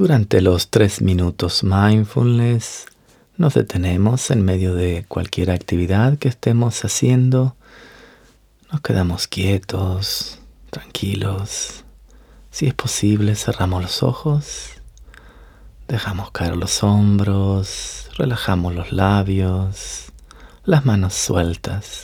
Durante los 3 minutos mindfulness, nos detenemos en medio de cualquier actividad que estemos haciendo. Nos quedamos quietos, tranquilos. Si es posible, cerramos los ojos, dejamos caer los hombros, relajamos los labios, las manos sueltas.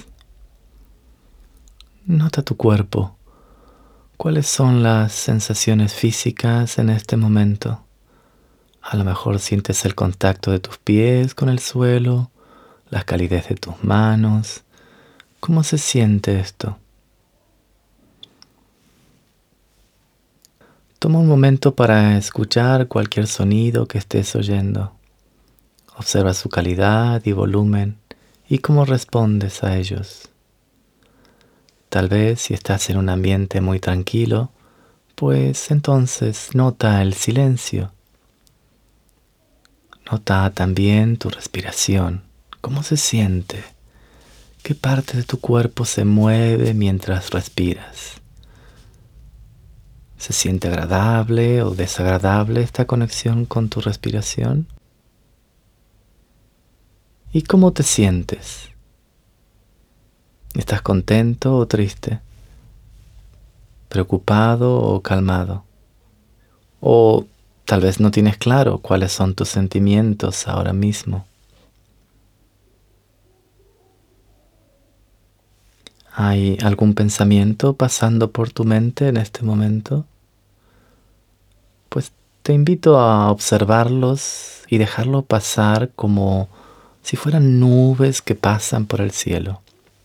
Nota tu cuerpo. ¿Cuáles son las sensaciones físicas en este momento? A lo mejor sientes el contacto de tus pies con el suelo, la calidez de tus manos. ¿Cómo se siente esto? Toma un momento para escuchar cualquier sonido que estés oyendo. Observa su calidad y volumen y cómo respondes a ellos. Tal vez si estás en un ambiente muy tranquilo, pues entonces nota el silencio. Nota también tu respiración. ¿Cómo se siente? ¿Qué parte de tu cuerpo se mueve mientras respiras? ¿Se siente agradable o desagradable esta conexión con tu respiración? ¿Y cómo te sientes? ¿Estás contento o triste? ¿Preocupado o calmado? O tal vez no tienes claro cuáles son tus sentimientos ahora mismo. ¿Hay algún pensamiento pasando por tu mente en este momento? Pues te invito a observarlos y dejarlo pasar como si fueran nubes que pasan por el cielo.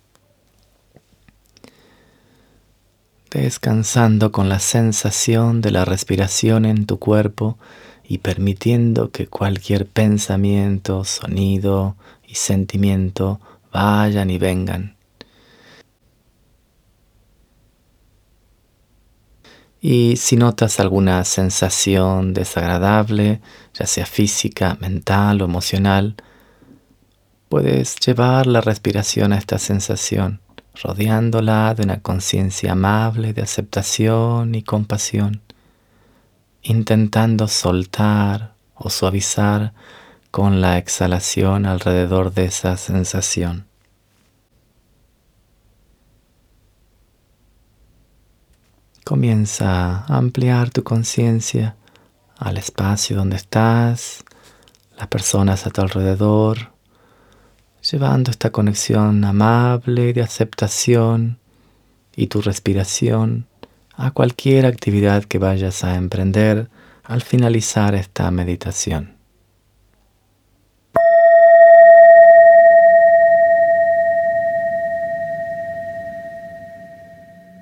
Descansando con la sensación de la respiración en tu cuerpo y permitiendo que cualquier pensamiento, sonido y sentimiento vayan y vengan. Y si notas alguna sensación desagradable, ya sea física, mental o emocional, puedes llevar la respiración a esta sensación, rodeándola de una conciencia amable de aceptación y compasión, intentando soltar o suavizar con la exhalación alrededor de esa sensación. Comienza a ampliar tu conciencia al espacio donde estás, las personas a tu alrededor, llevando esta conexión amable de aceptación y tu respiración a cualquier actividad que vayas a emprender al finalizar esta meditación.